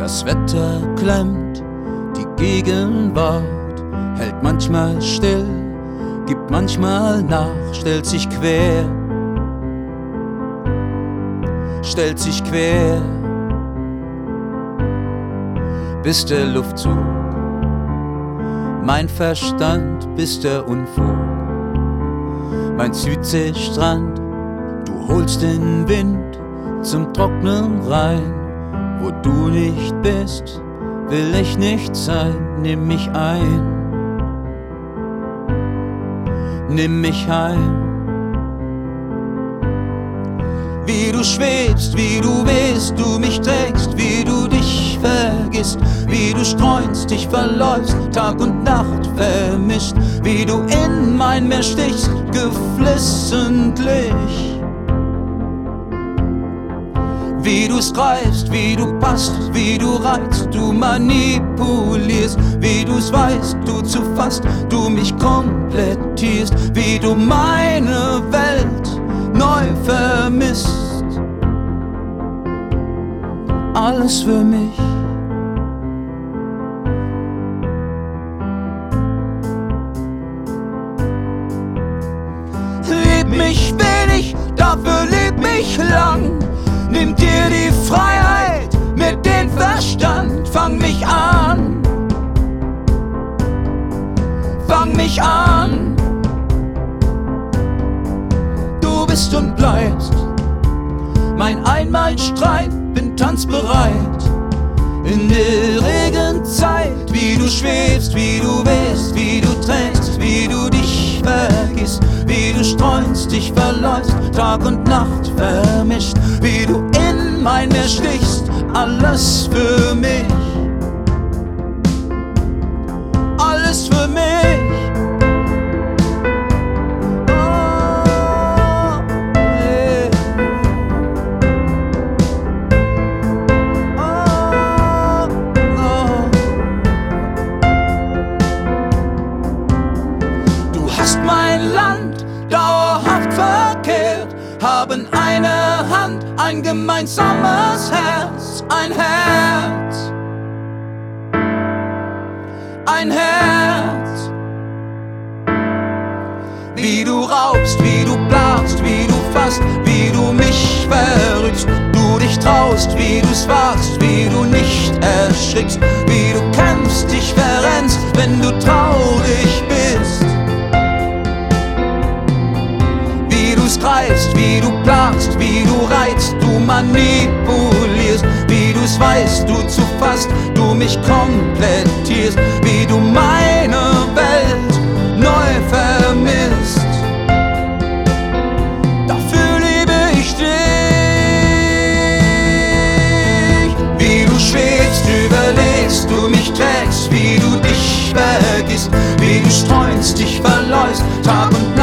Das Wetter klemmt, die Gegenwart hält manchmal still, gibt manchmal nach, stellt sich quer, stellt sich quer, bis der Luftzug, mein Verstand, bis der Unfug, mein Südseestrand, du holst den Wind zum Trocknen rein. Wo du nicht bist, will ich nicht sein, nimm mich ein, nimm mich heim. Wie du schwebst, wie du wehst, du mich trägst, wie du dich vergisst, wie du streunst, dich verläufst, Tag und Nacht vermischt, wie du in mein Meer stichst, geflissentlich. Wie du's greifst, wie du passt, wie du reizt, du manipulierst, wie du's weißt, du zu fast, du mich komplettierst, wie du meine Welt neu vermisst. Alles für mich. Lieb mich wenig, dafür lieb mich lang. Nimm dir die Freiheit mit dem Verstand, fang mich an, fang mich an. Du bist und bleibst mein Einmalstreit, bin tanzbereit. In der Regenzeit, wie du schwebst, wie du wehst, wie du trägst, wie du dich vergisst, wie du streunst, dich verläufst, Tag und Nacht vermischt, wie du in mein Meer stichst, alles für mich, alles für mich. Mein Land dauerhaft verkehrt, haben eine Hand, ein gemeinsames Herz, ein Herz, ein Herz. Wie du raubst, wie du blachst, wie du fasst, wie du mich verrückst, du dich traust, wie du's wagst, wie du nicht erschrickst, wie du kämpfst, dich verrennst, wenn du traurig bist. Wie du's greifst, wie du planst, wie du reizt, du manipulierst, wie du's weißt, du zu fast, du mich komplettierst, wie du meine Welt neu vermisst. Dafür liebe ich dich. Wie du schwebst, überlegst, du mich trägst, wie du dich vergisst, wie du streunst, dich verläufst, Tag und